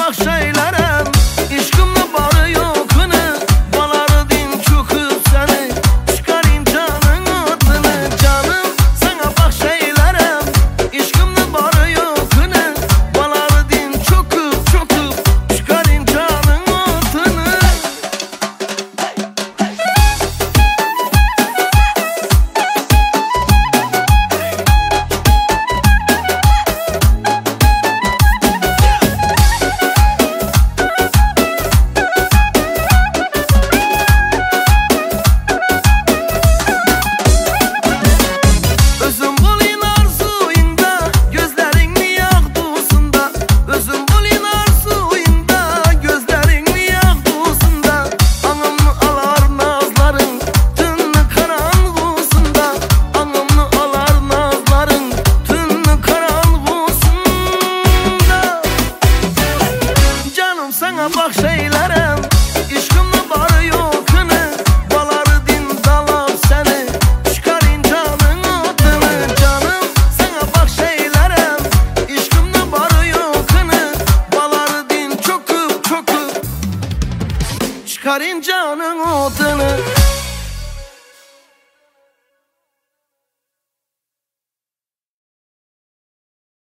bak şeylerem, işkimle barı yokunu, baları din çöküp seni, çıkarayım canın adını. Canım sana bak şeylerem, işkimle barı yokunu, baları din çöküp çıkarayım canın adını. Sana bak şeylerem, işkimle barı yokunu, baları din dalap seni, çıkarayım canın adını. Canım sana bak şeylerem, işkimle barı yokunu, baları din çöküp çıkarayım canın adını.